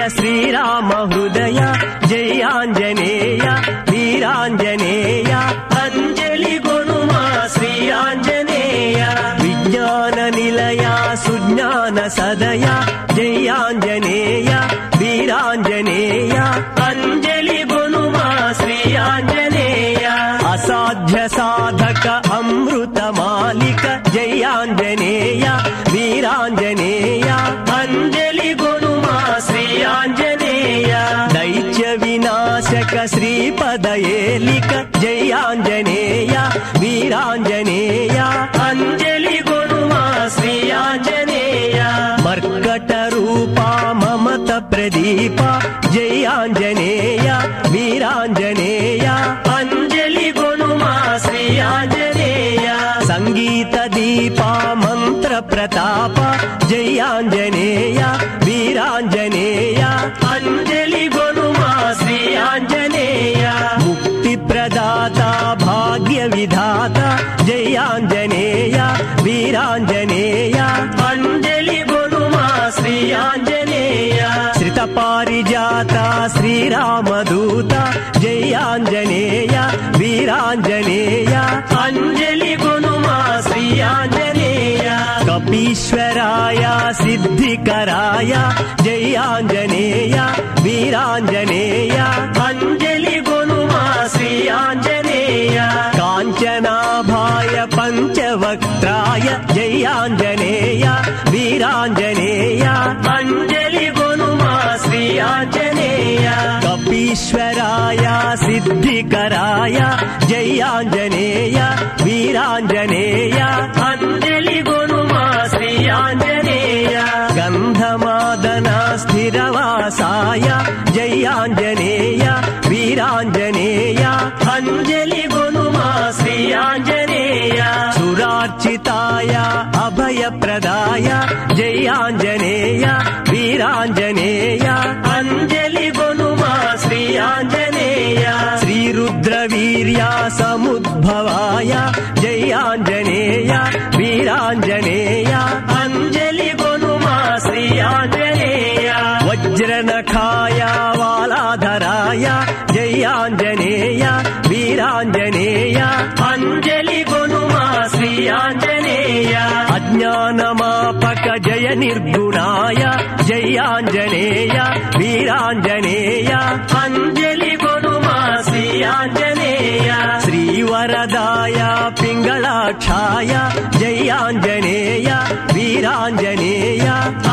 శ్రీరామ హృదయ జయ ఆంజనేయ వీరాంజనేయ అంజలి గొనుమా శ్రీ ఆంజనేయ విజ్ఞాన నిలయ సుజ్ఞాన సదయ జయ ఆంజనేయ వీరాంజనేయ అంజలి గొనుమా శ్రీ ఆంజనేయ అసాధ్య సాధక అమృత మాలిక జయ ఆంజనేయ వీరాంజనేయ అంజలి గొనుమా శ్రీ ఆంజనేయ దైత్య వినాశక శ్రీపద ఏలిక జయ ఆంజనేయ వీరాంజనేయ అంజలి గొనుమా శ్రీ ఆంజనేయ మర్కట రూప మమత ప్రదీప జయ ఆంజనేయ వీరాంజనేయ అంజలి గొనుమా శ్రీ ఆంజనేయ సంగీత దీప మంత్ర ప్రతాప జయ ఆంజనేయ వీరాంజనేయ అంజలి గొనుమా శ్రీ ఆంజనేయ ముక్తి ప్రదాత భాగ్య విధాత జయ ఆంజనేయ వీరాంజనేయ అంజలి గొనుమా శ్రీ ఆంజనేయ శ్రిత పారిజాత శ్రీరామదూత జయ ఆంజనేయ వీరాంజనేయ అంజలి గొనుమా శ్రీ ఆంజనేయ కపీశ్వరాయ సిద్ధికరాయ జయ ఆంజనేయ వీరాంజనేయ అంజలి గొనుమా శ్రీ ఆంజనేయ కాంచనాభాయ పంచవక్త్రాయ జయ ఆంజనేయ వీరాంజనేయ అంజలి గొనుమా శ్రీ ఆంజనేయ కపీశ్వరాయ సిద్ధికరాయ జయ ఆంజనేయ వీరాంజనేయ అంజలి గొనుమా శ్రీ ఆంజనేయ గంధమాదన స్థిరవాసాయ జయ ఆంజనేయ వీరాంజనేయ అంజలి గొనుమా శ్రీ ఆంజనేయ సురార్చితాయ అభయప్రదాయ జయ ఆంజనేయ వీరాంజనేయ అంజలి గొనుమా శ్రీ ఆంజనేయ శ్రీరుద్రవీర్య సముద్భవాయ జయ ఆంజనేయ వీరాంజనేయ అంజలి గొనుమా శ్రీ ఆంజనేయ వజ్రనఖాయ వాలాధరాయ జయ ఆంజనేయ వీరాంజనేయ అంజలి గొనుమా శ్రీ ఆంజనేయ అజ్ఞానమాపక జయ నిర్గుణాయ జయ ఆంజనేయ వీరాంజనేయ అంజలి గొనుమా శ్రీ ఆంజనేయ శ్రీవరదాయ పింగళాక్షాయ జయ ఆంజనేయ వీరాంజనేయ